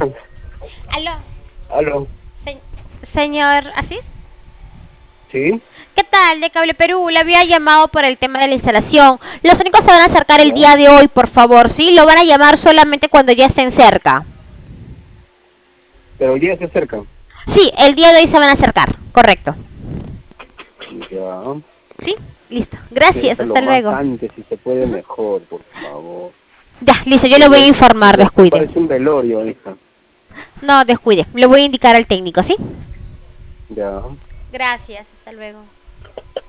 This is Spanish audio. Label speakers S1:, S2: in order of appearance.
S1: Aló,
S2: Aló.
S1: se- señor Asís.
S2: ¿Sí?
S1: ¿Qué tal? De Cable Perú, le había llamado por el tema de la instalación. Los únicos se van a acercar el
S2: ¿Ya?
S1: día de hoy, por favor, ¿sí? Lo van a llamar solamente cuando ya estén cerca.
S2: Pero hoy día se acercan.
S1: Sí, el día de hoy se van a acercar, correcto.
S2: Ya.
S1: ¿Sí? Listo.
S2: Quiero
S1: Gracias,
S2: hacerlo
S1: hasta
S2: más
S1: luego.
S2: antes, si se puede mejor, por favor.
S1: Ya, listo, yo le voy a
S2: Porque
S1: informar,
S2: esto
S1: descuide.
S2: parece un velorio, hija.
S1: No, descuide, le voy a indicar al técnico, ¿sí?
S2: Ya.
S1: Gracias, hasta luego.